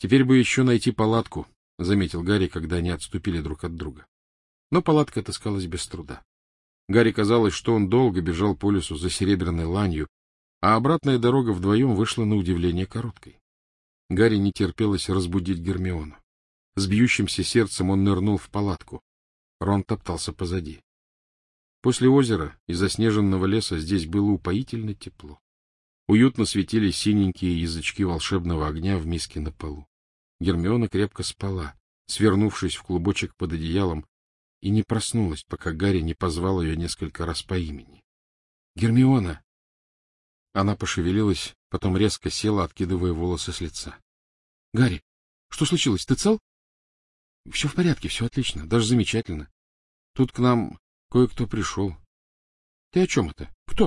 Теперь бы еще найти палатку, — заметил Гарри, когда они отступили друг от друга. Но палатка отыскалась без труда. Гарри казалось, что он долго бежал по лесу за серебряной ланью, а обратная дорога вдвоем вышла на удивление короткой. Гарри не терпелось разбудить Гермиону. С бьющимся сердцем он нырнул в палатку. Рон топтался позади. После озера и заснеженного леса здесь было упоительно тепло. Уютно светились синенькие язычки волшебного огня в миске на полу. Гермиона крепко спала, свернувшись в клубочек под одеялом, и не проснулась, пока Гарри не позвал ее несколько раз по имени. — Гермиона! Она пошевелилась, потом резко села, откидывая волосы с лица. — Гарри, что случилось? Ты цел? — Все в порядке, все отлично, даже замечательно. Тут к нам кое-кто пришел. — Ты о чем это? Кто?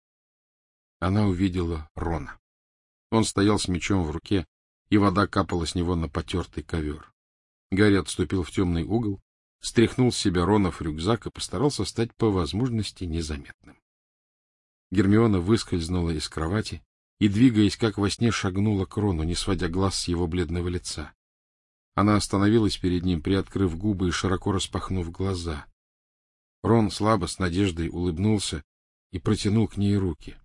Она увидела Рона. Он стоял с мечом в руке, и вода капала с него на потертый ковер. Гарри отступил в темный угол, стряхнул с себя Ронов рюкзак и постарался стать по возможности незаметным. Гермиона выскользнула из кровати и, двигаясь как во сне, шагнула к Рону, не сводя глаз с его бледного лица. Она остановилась перед ним, приоткрыв губы и широко распахнув глаза. Рон слабо, с надеждой улыбнулся и протянул к ней руки.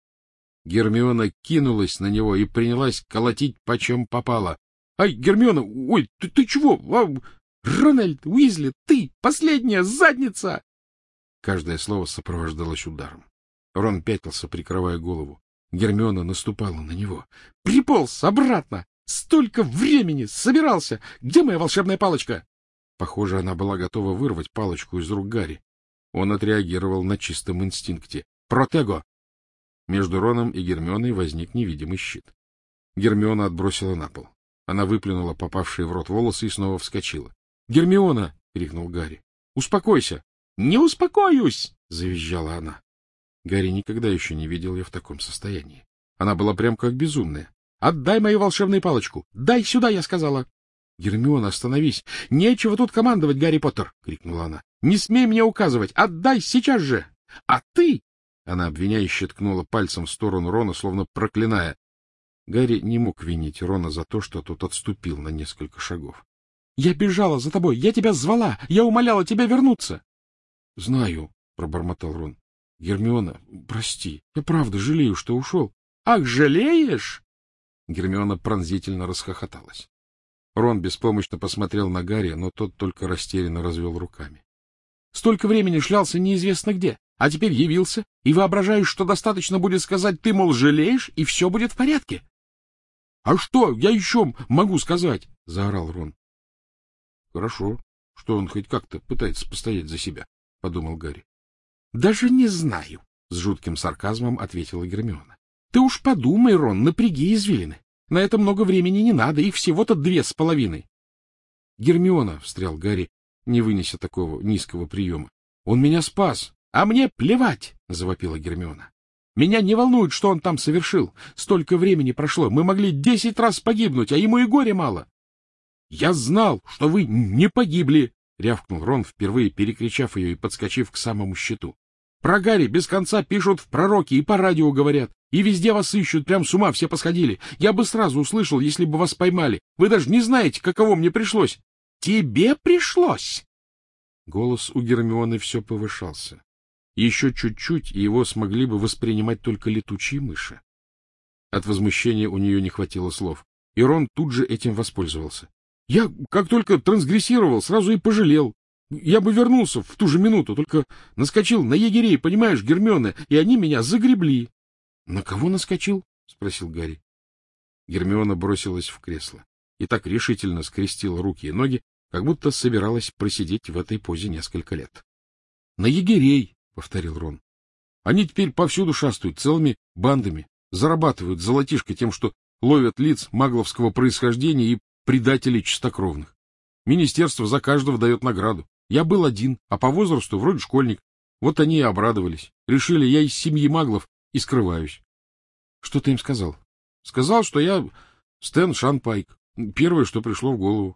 Гермиона кинулась на него и принялась колотить почем попало. — Ай, Гермиона, ой, ты чего? Рональд Уизли, ты последняя задница! Каждое слово сопровождалось ударом. Рон пятился, прикрывая голову. Гермиона наступала на него. — Приполз обратно! Столько времени! Собирался! Где моя волшебная палочка? Похоже, она была готова вырвать палочку из рук Гарри. Он отреагировал на чистом инстинкте. «Протего!» Между Роном и Гермионой возник невидимый щит. Гермиона отбросила на пол. Она выплюнула попавшие в рот волосы и снова вскочила. — Гермиона! — крикнул Гарри. — Успокойся! — Не успокоюсь! — завизжала она. Гарри никогда еще не видел ее в таком состоянии. Она была прям как безумная. — Отдай мою волшебную палочку! Дай сюда, я сказала! — Гермиона, остановись! — Нечего тут командовать, Гарри Поттер! — крикнула она. — Не смей мне указывать! Отдай сейчас же! А ты... Она обвиняюще ткнула пальцем в сторону Рона, словно проклиная. Гарри не мог винить Рона за то, что тот отступил на несколько шагов. — Я бежала за тобой, я тебя звала, я умоляла тебя вернуться. — Знаю, — пробормотал Рон. — Гермиона, прости, я правда жалею, что ушел. — Ах, жалеешь? Гермиона пронзительно расхохоталась. Рон беспомощно посмотрел на Гарри, но тот только растерянно развел руками. — Столько времени шлялся неизвестно где, а теперь явился и воображаешь, что достаточно будет сказать, ты, мол, жалеешь, и все будет в порядке. — А что я еще могу сказать? — заорал Рон. — Хорошо, что он хоть как-то пытается постоять за себя, — подумал Гарри. — Даже не знаю, — с жутким сарказмом ответила Гермиона. — Ты уж подумай, Рон, напряги извилины. На это много времени не надо, их всего-то 2,5. — Гермиона, — встрял Гарри, не вынеся такого низкого приема, — он меня спас. — А мне плевать, — завопила Гермиона. — Меня не волнует, что он там совершил. Столько времени прошло, мы могли 10 раз погибнуть, а ему и горя мало. — Я знал, что вы не погибли, — рявкнул Рон, впервые перекричав ее и подскочив к самому щиту. — Про Гарри без конца пишут в пророке и по радио говорят, и везде вас ищут, прям с ума все посходили. Я бы сразу услышал, если бы вас поймали. Вы даже не знаете, каково мне пришлось. — Тебе пришлось! Голос у Гермионы все повышался. Еще чуть-чуть, и его смогли бы воспринимать только летучие мыши. От возмущения у нее не хватило слов, и Рон тут же этим воспользовался. — Я, как только трансгрессировал, сразу и пожалел. Я бы вернулся в ту же минуту, только наскочил на егерей, понимаешь, Гермиона, и они меня загребли. — На кого наскочил? — спросил Гарри. Гермиона бросилась в кресло и так решительно скрестила руки и ноги, как будто собиралась просидеть в этой позе несколько лет. — На егерей! — повторил Рон. — Они теперь повсюду шастают целыми бандами, зарабатывают золотишко тем, что ловят лиц магловского происхождения и предателей чистокровных. Министерство за каждого дает награду. Я был один, а по возрасту вроде школьник. Вот они и обрадовались. Решили, я из семьи маглов и скрываюсь. — Что ты им сказал? — Сказал, что я Стэн Шанпайк. Первое, что пришло в голову.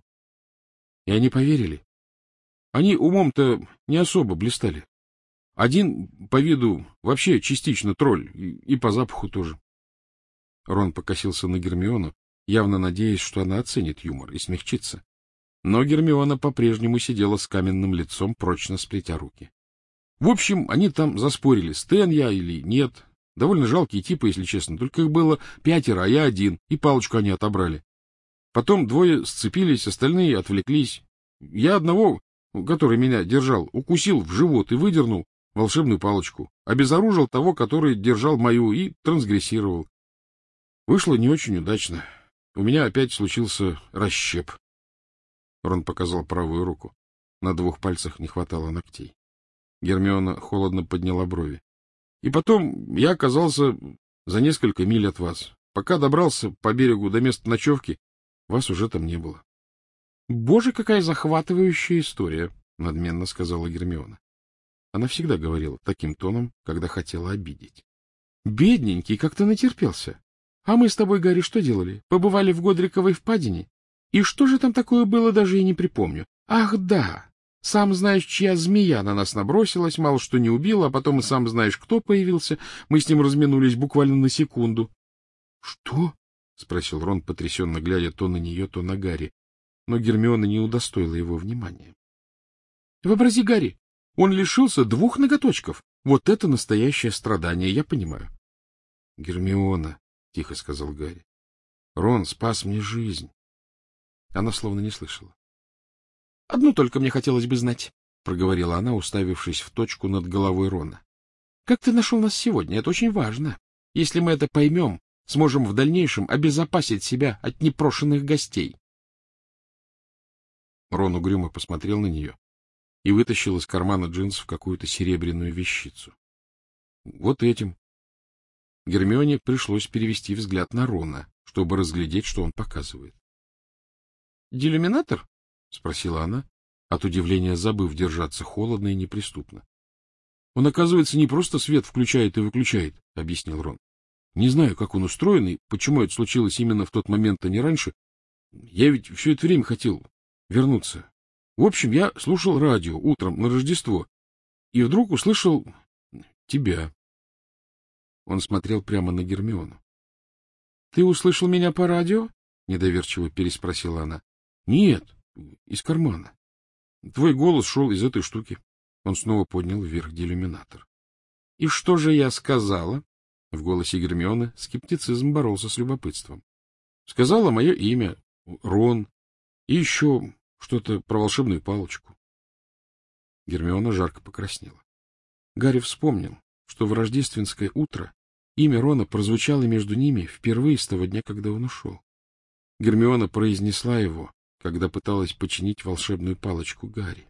И они поверили. Они умом-то не особо блистали. Один по виду вообще частично тролль, и по запаху тоже. Рон покосился на Гермиону, явно надеясь, что она оценит юмор и смягчится. Но Гермиона по-прежнему сидела с каменным лицом, прочно сплетя руки. В общем, они там заспорили, Стэн я или нет. Довольно жалкие типы, если честно. Только их было 5, а я 1, и палочку они отобрали. Потом 2 сцепились, остальные отвлеклись. Я одного, который меня держал, укусил в живот и выдернул волшебную палочку. Обезоружил того, который держал мою, и трансгрессировал. Вышло не очень удачно. У меня опять случился расщеп. Рон показал правую руку. На 2 пальцах не хватало ногтей. Гермиона холодно подняла брови. И потом я оказался за несколько миль от вас. Пока добрался по берегу до места ночевки, вас уже там не было. — Боже, какая захватывающая история! — надменно сказала Гермиона. Она всегда говорила таким тоном, когда хотела обидеть. — Бедненький, как ты натерпелся. А мы с тобой, Гарри, что делали? Побывали в Годриковой впадине? И что же там такое было, даже и не припомню. Ах, да! Сам знаешь, чья змея на нас набросилась, мало что не убила, а потом и сам знаешь, кто появился. Мы с ним разминулись буквально на секунду. — Что? — спросил Рон, потрясенно глядя то на нее, то на Гарри. Но Гермиона не удостоила его внимания. — Вообрази, Гарри, он лишился 2 ноготочков. Вот это настоящее страдание, я понимаю. — Гермиона, — тихо сказал Гарри, — Рон спас мне жизнь. Она словно не слышала. — Одно только мне хотелось бы знать, — проговорила она, уставившись в точку над головой Рона. — Как ты нашел нас сегодня? Это очень важно. Если мы это поймем, сможем в дальнейшем обезопасить себя от непрошенных гостей. Рон угрюмо посмотрел на нее и вытащил из кармана джинсов какую-то серебряную вещицу. — Вот этим. Гермионе пришлось перевести взгляд на Рона, чтобы разглядеть, что он показывает. — Делюминатор? — спросила она, от удивления забыв держаться холодно и неприступно. — Он, оказывается, не просто свет включает и выключает, — объяснил Рон. — Не знаю, как он устроен и почему это случилось именно в тот момент, а не раньше. Я ведь все это время хотел вернуться. В общем, я слушал радио утром на Рождество и вдруг услышал тебя. Он смотрел прямо на Гермиону. — Ты услышал меня по радио? — недоверчиво переспросила она. — Нет. Из кармана. Твой голос шел из этой штуки. Он снова поднял вверх делюминатор. — И что же я сказала? В голосе Гермионы скептицизм боролся с любопытством. — Сказала мое имя, Рон, и еще что-то про волшебную палочку. Гермиона жарко покраснела. Гарри вспомнил, что в рождественское утро имя Рона прозвучало между ними впервые с того дня, когда он ушел. Гермиона произнесла его, когда пыталась починить волшебную палочку Гарри.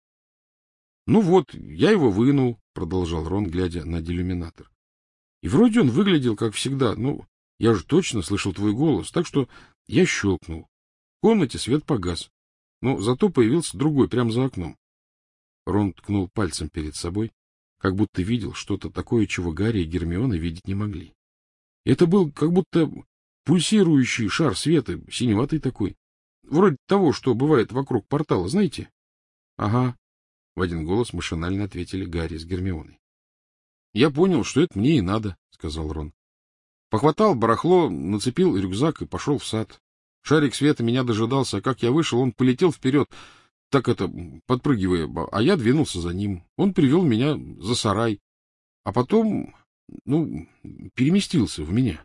— Ну вот, я его вынул, — продолжал Рон, глядя на делюминатор. — И вроде он выглядел, как всегда. Ну, я же точно слышал твой голос, так что я щелкнул. В комнате свет погас, но зато появился другой прямо за окном. Рон ткнул пальцем перед собой, как будто видел что-то такое, чего Гарри и Гермиона видеть не могли. Это был как будто пульсирующий шар света, синеватый такой. Вроде того, что бывает вокруг портала, знаете? — Ага, — в один голос машинально ответили Гарри с Гермионой. — Я понял, что это мне и надо, — сказал Рон. Похватал барахло, нацепил рюкзак и пошел в сад. Шарик света меня дожидался, а как я вышел, он полетел вперед, так это, подпрыгивая, а я двинулся за ним. Он привел меня за сарай, а потом, переместился в меня.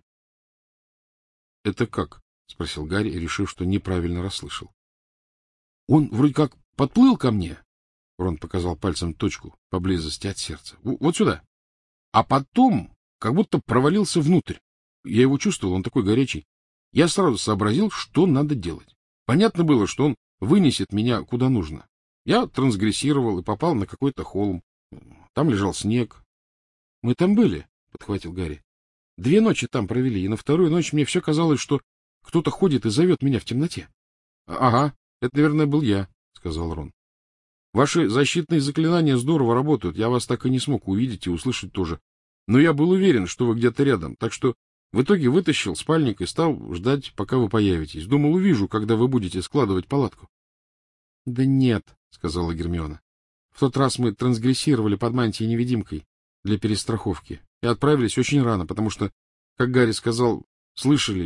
— Это как? — спросил Гарри, решив, что неправильно расслышал. — Он вроде как подплыл ко мне, — Рон показал пальцем точку поблизости от сердца, — вот сюда. А потом как будто провалился внутрь. Я его чувствовал, он такой горячий. Я сразу сообразил, что надо делать. Понятно было, что он вынесет меня куда нужно. Я трансгрессировал и попал на какой-то холм. Там лежал снег. — Мы там были, — подхватил Гарри. — 2 ночи там провели, и на 2-ю ночь мне все казалось, что кто-то ходит и зовет меня в темноте. — Ага, это, наверное, был я, — сказал Рон. — Ваши защитные заклинания здорово работают, я вас так и не смог увидеть и услышать тоже. Но я был уверен, что вы где-то рядом, так что в итоге вытащил спальник и стал ждать, пока вы появитесь. Думал, увижу, когда вы будете складывать палатку. — Да нет, — сказала Гермиона. — В тот раз мы трансгрессировали под мантией-невидимкой для перестраховки и отправились очень рано, потому что, как Гарри сказал, слышали,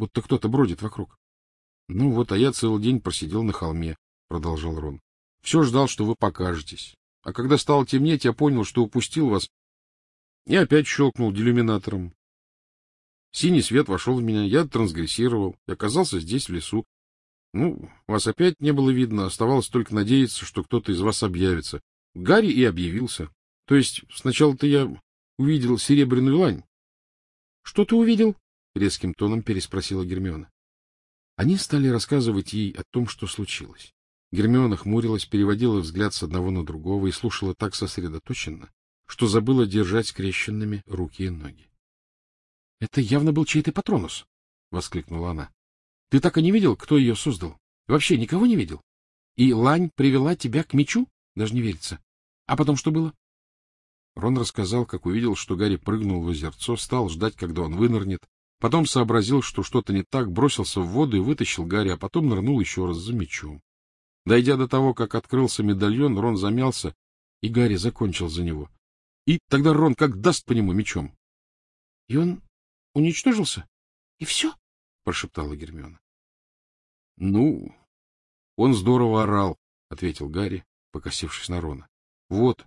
будто кто-то бродит вокруг. — Ну вот, а я целый день просидел на холме, — продолжал Рон. — Все ждал, что вы покажетесь. А когда стало темнеть, я понял, что упустил вас, и опять щелкнул делюминатором. Синий свет вошел в меня, я трансгрессировал и оказался здесь, в лесу. Ну, вас опять не было видно, оставалось только надеяться, что кто-то из вас объявится. Гарри и объявился. То есть сначала-то я увидел серебряную лань. — Что ты увидел? — резким тоном переспросила Гермиона. Они стали рассказывать ей о том, что случилось. Гермиона хмурилась, переводила взгляд с одного на другого и слушала так сосредоточенно, что забыла держать скрещенными руки и ноги. — Это явно был чей-то Патронус! — воскликнула она. — Ты так и не видел, кто ее создал? Вообще никого не видел? И лань привела тебя к мечу? Даже не верится. А потом что было? Рон рассказал, как увидел, что Гарри прыгнул в озерцо, стал ждать, когда он вынырнет, потом сообразил, что что-то не так, бросился в воду и вытащил Гарри, а потом нырнул еще раз за мечом. Дойдя до того, как открылся медальон, Рон замялся, и Гарри закончил за него. И тогда Рон как даст по нему мечом. — И он уничтожился? И все? — прошептала Гермиона. — Ну, он здорово орал, — ответил Гарри, покосившись на Рона. — Вот.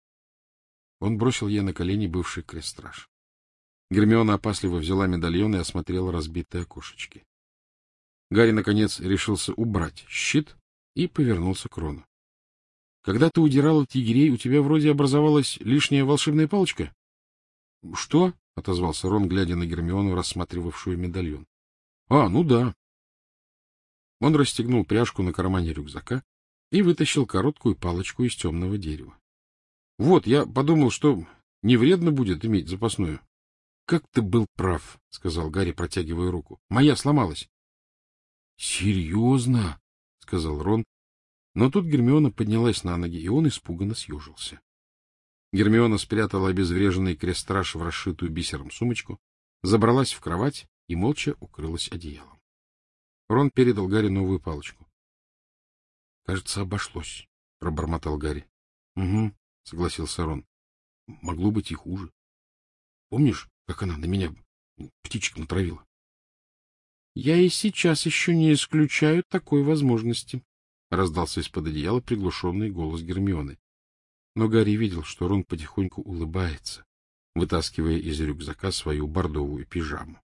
Он бросил ей на колени бывший крест-страж. Гермиона опасливо взяла медальон и осмотрела разбитые окошечки. Гарри, наконец, решился убрать щит и повернулся к Рону. — Когда ты удирал от егерей, у тебя вроде образовалась лишняя волшебная палочка? — Что? — отозвался Рон, глядя на Гермиону, рассматривавшую медальон. — А, ну да. Он расстегнул пряжку на кармане рюкзака и вытащил короткую палочку из темного дерева. — Вот, я подумал, что не вредно будет иметь запасную. — Как ты был прав, — сказал Гарри, протягивая руку. — Моя сломалась. — Серьезно? — сказал Рон. Но тут Гермиона поднялась на ноги, и он испуганно съежился. Гермиона спрятала обезвреженный крест-страж в расшитую бисером сумочку, забралась в кровать и молча укрылась одеялом. Рон передал Гарри новую палочку. — Кажется, обошлось, — пробормотал Гарри. — Угу, — согласился Рон. — Могло быть и хуже. Помнишь, как она на меня птичек натравила? — Я и сейчас еще не исключаю такой возможности, — раздался из-под одеяла приглушенный голос Гермионы. Но Гарри видел, что Рон потихоньку улыбается, вытаскивая из рюкзака свою бордовую пижаму.